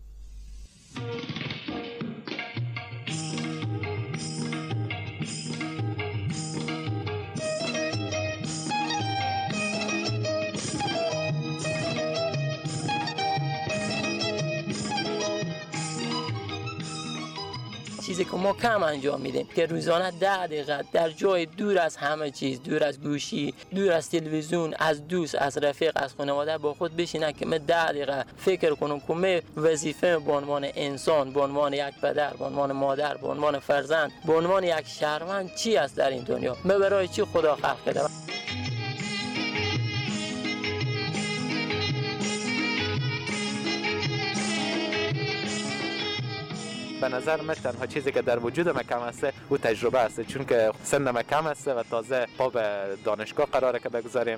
چیزی که ما کم انجام میدیم که روزانه ده دقیقه در جای دور از همه چیز، دور از گوشی، دور از تلویزیون، از دوست، از رفیق، از خانواده با خود بشینه که من ده دقیقه فکر کنم که من وظیفه به عنوان انسان، به عنوان یک پدر، به عنوان مادر، به عنوان فرزند، به عنوان یک شهروند چی است در این دنیا، من برای چی خدا خلق کرده. به نظر من تنها چیزی که در وجود من کم است او تجربه است، چون که سن من کم است و تازه پا به دانشگاه قراره که بگذاریم.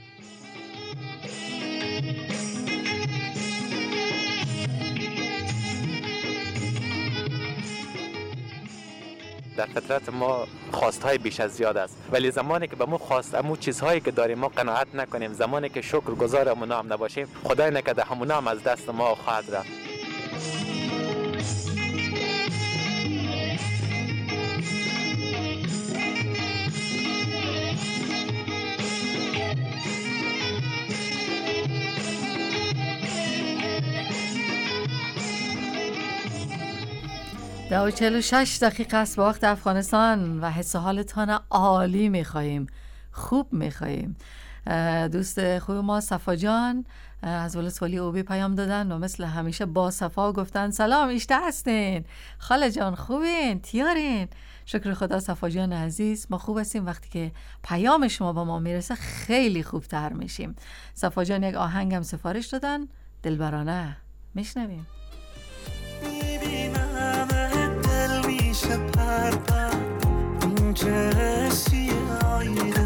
در فطرت ما خواستهای بیش از زیاد است، ولی زمانی که به ما خواست امو چیزهایی که داریم ما قناعت نکنیم، زمانی که شکرگزار امونا هم نباشیم، خدای نکرده همونا هم از دست ما خواهد رفت. ده و چهل و شش دقیقه است به وقت افغانستان و حس حالتان عالی میخواییم، خوب میخواییم. دوست خوب ما صفا جان از ولسوالی اوبی پیام دادن و مثل همیشه با صفا گفتن سلام، ایشته هستین خاله جان، خوبین، تیارین؟ شکر خدا صفا جان عزیز، ما خوب هستیم. وقتی که پیام شما با ما میرسه خیلی خوبتر میشیم. صفا جان یک آهنگم سفارش دادن، دلبرانه، میشنویم. دل میشه پر پر این جسی آیده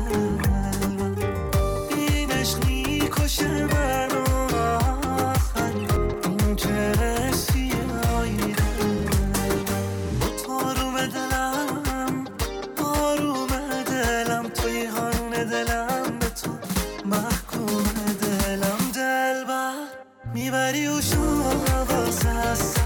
این عشق میکشه منو آخر این جسی آیده با تاروم دلم آروم دلم توی هان دلم به تو محکوم دلم دل بر میبری و شما واسه هست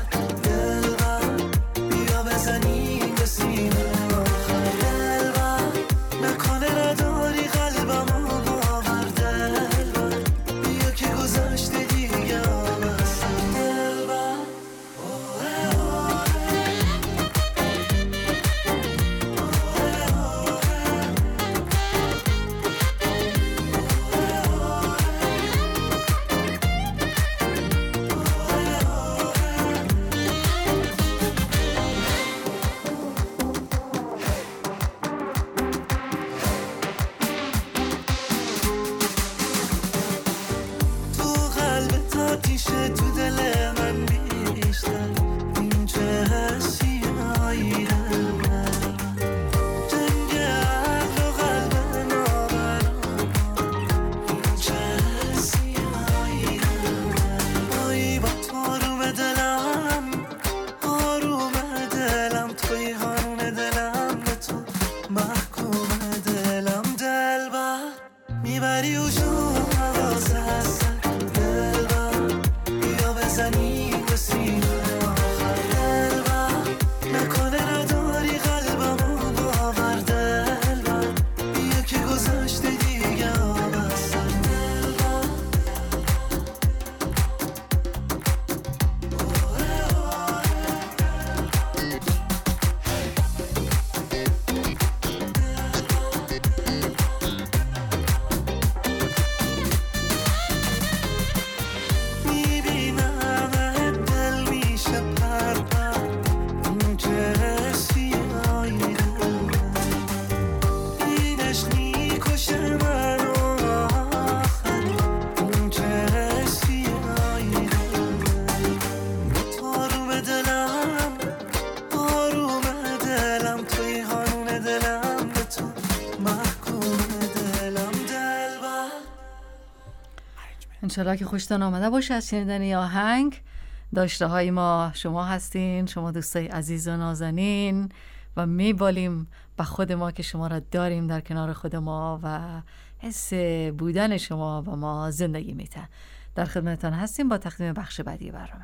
انشالله که خوشتان آمده باشه از شنیدن این آهنگ. داشته های ما شما هستین، شما دوستای عزیز و نازنین، و میبالیم به خود ما که شما را داریم در کنار خود ما و حس بودن شما و ما زندگی میتن. در خدمتتان هستیم با تقدیم بخش بعدی برنامه.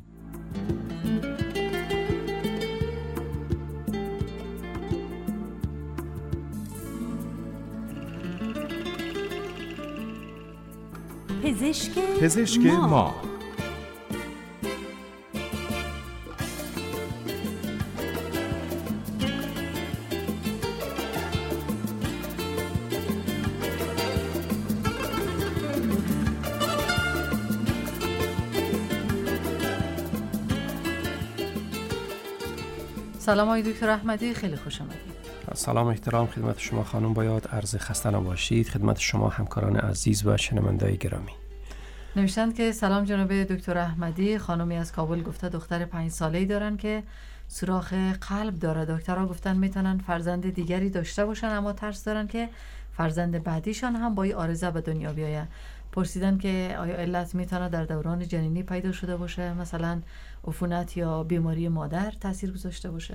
پزشک, پزشک ما, ما. سلام آقای دکتر احمدی، خیلی خوش آمدید. سلام احترام خدمت شما خانم بایاد، عرض خسته نباشید خدمت شما همکاران عزیز و شنونده‌های گرامی. نوشتند که سلام جناب دکتر احمدی، خانمی از کابل گفته دختر پنج ساله‌ای دارن که سوراخ قلب داره. دکترها گفتن میتونن فرزند دیگری داشته باشن، اما ترس دارن که فرزند بعدیشان هم با این عارضه به دنیا بیاید. پرسیدن که آیا علت میتونه در دوران جنینی پیدا شده باشه، مثلا عفونت یا بیماری مادر تاثیر گذاشته باشه؟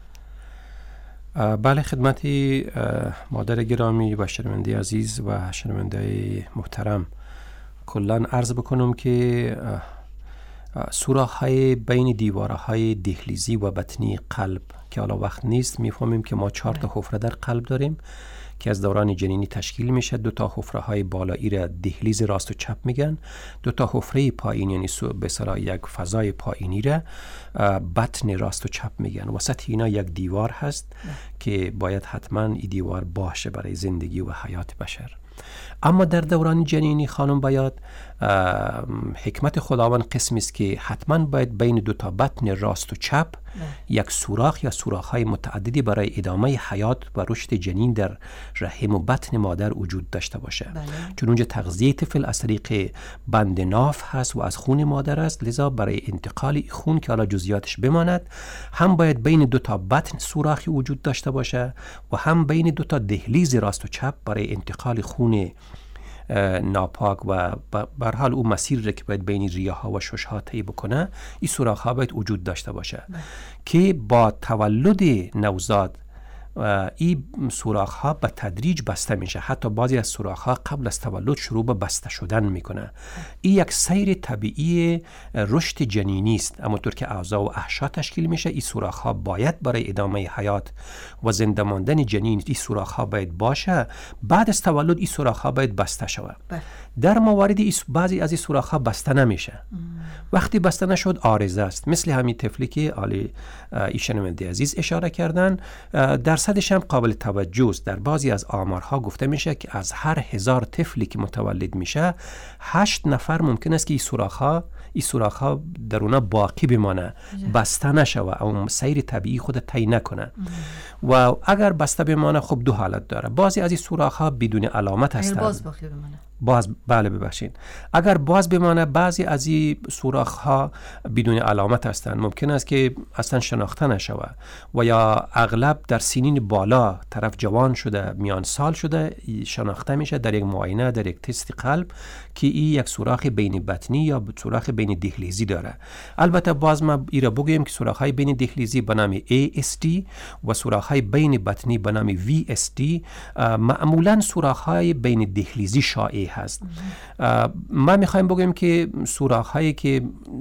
بله خدمت مادر گرامی و شنونده عزیز و شنونده محترم کلن عرض بکنم که سوراخ های بین دیواره های دهلیزی و بطنی قلب که حالا وقت نیست میفهمیم که ما چهار تا حفره در قلب داریم که از دوران جنینی تشکیل میشه. دو تا حفره های بالایی را دهلیز راست و چپ میگن، دو تا حفره پایین یعنی به اصطلاح یک فضای پایینی را بطن راست و چپ میگن. وسط اینا یک دیوار هست نه. که باید حتما این دیوار باشه برای زندگی و حیات بشر. اما در دوران جنینی خانم باید حکمت خداوند قسمی است که حتما باید بین دو تا بطن راست و چپ نه. یک سوراخ یا سوراخ‌های متعددی برای ادامه حیات و رشد جنین در رحم و بطن مادر وجود داشته باشه. بله. چون اونجا تغذیه طفل از طریق بند ناف هست و از خون مادر است، لذا برای انتقال خون که حالا جزئیاتش بماند هم باید بین دو تا بطن سوراخی وجود داشته باشه و هم بین دو تا دهلیز راست و چپ برای انتقال خون ناپاک و به هر حال اون مسیر که باید بین ریه‌ها و شش‌ها طی بکنه، این سوراخ‌ها باید وجود داشته باشه بله. که با تولد نوزاد این سوراخ‌ها به تدریج بسته میشه. حتی بعضی از سوراخ‌ها قبل از تولد شروع به بسته شدن میکنه. این یک سیر طبیعی رشد جنینی است. همونطور که اعضا و احشا تشکیل میشه، این سوراخ‌ها باید برای ادامه حیات و زنده ماندن جنین این سوراخ‌ها باید باشه. بعد از تولد این سوراخ‌ها باید بسته شود. در مواردی بعضی از این سوراخ‌ها بسته نمیشه. ام. وقتی بسته نشد عارضه است، مثل همین طفلی که آلی ایشنونده عزیز اشاره کردن. درصدش هم قابل توجه است. در بعضی از آمارها گفته میشه که از هر هزار طفلی که متولد میشه هشت نفر ممکن است که این سوراخ‌ها این سوراخ‌ها در اونا باقی بمانه، بسته نشه و اون سیر طبیعی خود طی نکنه. ام. و اگر بسته بمانه خب دو حالت داره. بعضی از این سوراخ‌ها بدون علامت هستند. باز باقی بمانه. باز بله ببخشید اگر باز بمانه، بعضی از این سوراخ‌ها بدون علامت هستند، ممکن است که اصلا شناخته نشود و یا اغلب در سنین بالا طرف جوان شده میان سال شده شناخته میشه در یک معاینه در یک تست قلب که این یک سوراخ بین بطنی یا سوراخ بین دهلیزی داره. البته باز ما ایرا بگویم که سوراخ‌های بین دهلیزی به نام ای اس دی و سوراخ‌های بین بطنی به نام وی اس دی معمولاً سوراخ‌های بین دهلیزی شایع هست. ما میخوایم بگویم که سوراخ هایی که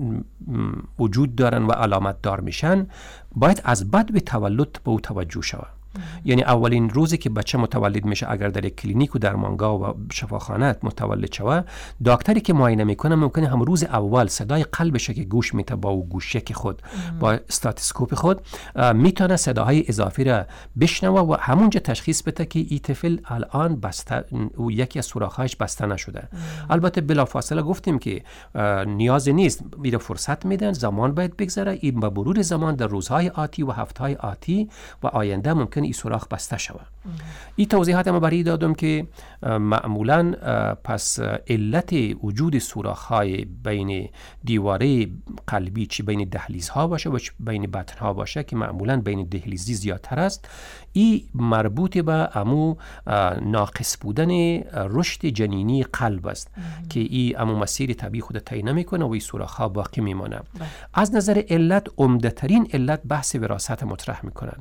وجود دارن و علامت دار میشن باید از بد به تولد به او توجه شود. یعنی اولین روزی که بچه متولد میشه اگر در یک کلینیک و درمانگاه و شفاخانه متولد شود، دکتری که معاینه میکنه ممکنه هم روز اول صدای قلبش که گوش میته با او گوشک خود ام. با استاتوسکوپ خود میتونه صداهای اضافی را بشنوه و همونجا تشخیص بده که این طفل الان بسته او یکی از سوراخ‌هاش بسته نشده. ام. البته بلافاصله گفتیم که نیاز نیست، میره فرصت میدن، زمان باید بگذره. این با مرور زمان در روزهای آتی و هفته‌های آتی و آینده ممکن این سوراخ بسته شود. این توضیحات ما برای دادم که معمولا پس علت وجود سوراخ‌های بین دیواره قلبی چی بین دهلیزها باشه و بین بطنها باشه که معمولا بین دهلیزی زیادتر است، این مربوط به امو ناقص بودن رشد جنینی قلب است که این امو مسیر طبیعی خود طی نمیکنه و این سوراخ‌ها باقی میمانه. از نظر علت عمده ترین علت بحث وراثت مطرح میکنن،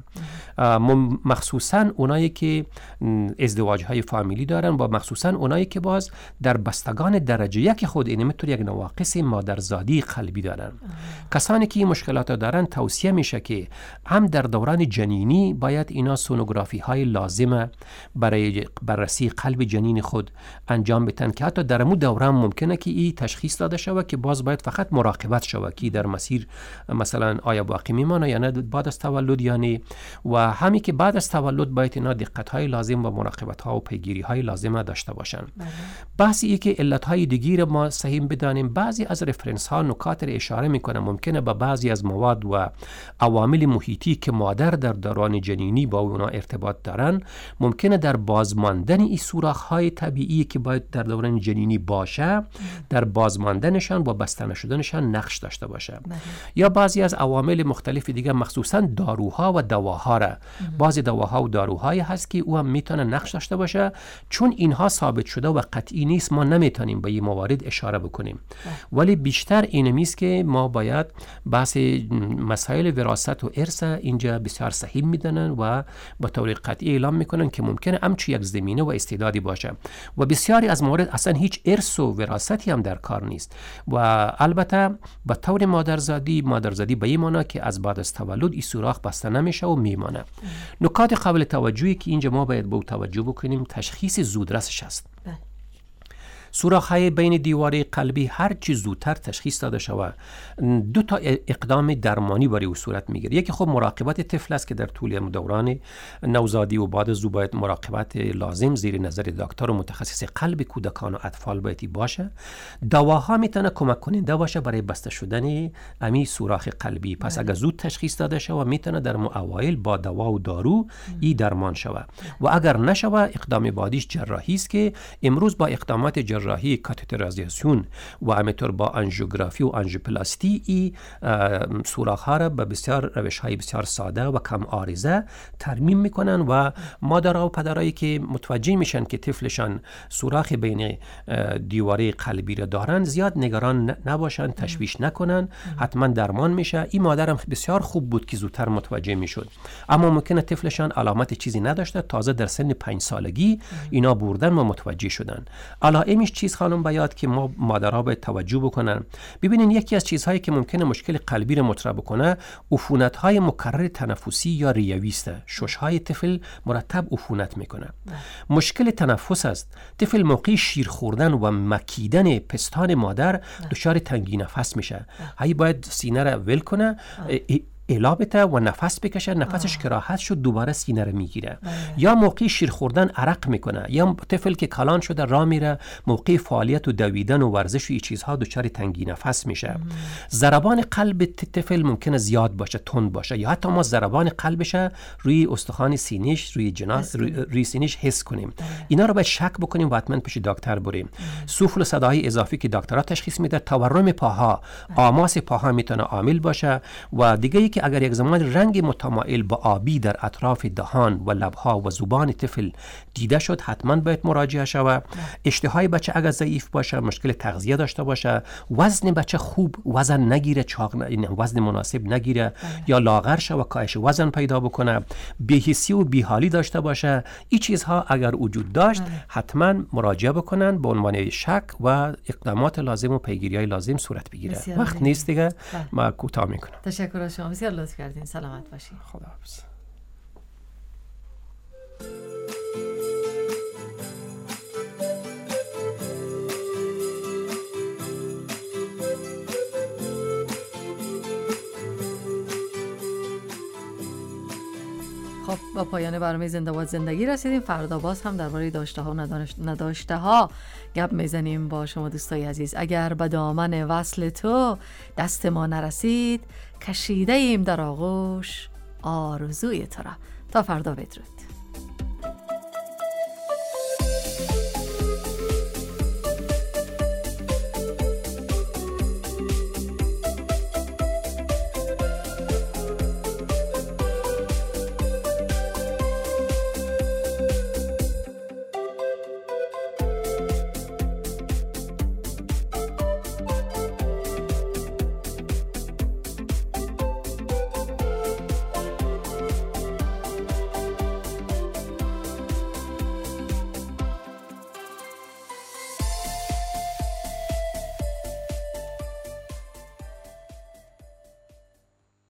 مخصوصا اونایی که ازدواج های فامیلی دارن و مخصوصا اونایی که باز در بستگان درجه یک خود این مثل یک نواقص مادرزادی قلبی دارن. کسانی که این مشکلات دارن توصیه میشه که هم در دوران جنینی باید اینا سونوگرافی های لازمه برای بررسی قلب جنین خود انجام بدن که حتی در مو دوران ممکنه که این تشخیص داده شود که باز باید فقط مراقبت شود که در مسیر مثلا آیا باقی میمانه یا نه بعد از تولد یا نه، و همین که بعد از تولد باید اینا دقت های لازم و مراقبت ها و پیگیری های لازمه داشته باشن. بحثی ای که علت های دیگر ما صحیح بدانیم، بعضی از رفرنس ها نکات را اشاره میکنه ممکنه با بعضی از مواد و عوامل محیطی که مادر در دوران جنینی با اونا ارتباط دارن ممکنه در بازماندن این سوراخ های طبیعی که باید در دوران جنینی باشه در بازماندنشان و بسته نشدنشان نقش داشته باشه. یا بعضی از عوامل مختلف دیگه مخصوصا داروها و دواها را، بعضی دواها و داروهایی هست که او هم میتونه نقش داشته باشه، چون اینها ثابت شده و قطعی نیست ما نمیتونیم به این موارد اشاره بکنیم. ولی بیشتر اینمیست که ما باید بحث مسائل وراثت و ارث اینجا بسیار صحیح میدونن و با طور قطعی اعلام میکنن که ممکنه همچی یک زمینه و استعدادی باشه و بسیاری از موارد اصلا هیچ ارث و وراثتی هم در کار نیست و البته به طور مادرزادی مادرزادی به این معنی که از بعد از تولد این سوراخ بسته نمیشه و میمانه. نکات قابل توجهی که اینجا ما باید به توجه بکنیم تشخیص زودرسش است. سوراخ‌های بین دیواره قلبی هر چی زودتر تشخیص داده شود دو تا اقدام درمانی برای او صورت میگیره. یکی خب مراقبت طفل است که در طول دوران نوزادی و بعد از او باید مراقبت لازم زیر نظر دکتر و متخصص قلب کودکان و اطفال باید باشه. دواها میتونه کمک کننده باشه برای بسته شدن امی سوراخ قلبی. پس اگر زود تشخیص داده شود میتونه در اوایل با دوا و دارو ای درمان شود و اگر نشود اقدام بعدیش جراحی است که امروز با اقدامات جراحی راهی کاتترایزاسیون و همینطور با آنژیوگرافی و آنژیوپلاستی ای سوراخ‌ها را به بسیار روش‌های بسیار ساده و کم عارضه ترمیم میکنن و مادرها و پدرایی که متوجه میشن که طفلشان سوراخ بین دیواره قلبی را دارن زیاد نگران نباشن، تشویش نکنن، حتما درمان میشه. این مادرم بسیار خوب بود که زودتر متوجه میشد، اما ممکنه طفلشان علامت چیزی نداشته، تازه در سن پنج سالگی اینا بردن و متوجه شدن. علائمش چیز خانم بیاد که ما مادرها باید توجه بکنن. ببینین یکی از چیزهایی که ممکنه مشکل قلبی رو مطرح بکنه عفونت‌های مکرر تنفسی یا ریوی است. شش‌های طفل مرتب عفونت میکنه. مشکل تنفس است. طفل موقع شیر خوردن و مکیدن پستان مادر دچار تنگی نفس میشه. هی باید سینه رو ول کنه، الابته و نفس بکشه، نفسش که راحت شد دوباره سینه رو میگیره. یا موقع شیر خوردن عرق میکنه، یا طفل که کلان شده راه میره موقع فعالیت و دویدن و ورزش و این چیزها دچار تنگی نفس میشه. ضربان قلب طفل ممکنه زیاد باشه، تند باشه، یا حتی ما ضربان قلبش روی استخوان سینه‌اش روی جناح روی, روی سینه‌اش حس کنیم. اینا رو باید شک بکنیم و حتما پیش دکتر بریم. سوفل و صداهای اضافی که دکترها تشخیص میده، تورم پاها، آماس پاها میتونه عامل باشه و دیگه که اگر یک زمان رنگ متمایل با آبی در اطراف دهان و لبها و زبان طفل دیده شد حتما باید مراجعه شود. اشتهای بچه اگر ضعیف باشه، مشکل تغذیه داشته باشه، وزن بچه خوب وزن نگیره، چاق وزن مناسب نگیره یا لاغر شه و کاهش وزن پیدا بکنه، بی‌حسی و بی‌حالی داشته باشه، این چیزها اگر وجود داشت حتما مراجعه بکنن به عنوان شک و اقدامات لازم و پیگیری‌های لازم صورت بگیره. وقت نیست دیگه، ما کوتاه میکنم. تشکر از شما، بسیار لطف کردین. سلامت باشین. خداحافظ. خب با پایان برنامه زنده باد زندگی رسیدیم. فردا باز هم درباره داشته ها و نداشته ها گپ میزنیم با شما دوستای عزیز. اگر به دامن وصل تو دست ما نرسید، کشیده ایم در آغوش آرزوی تو را. تا فردا بدرود.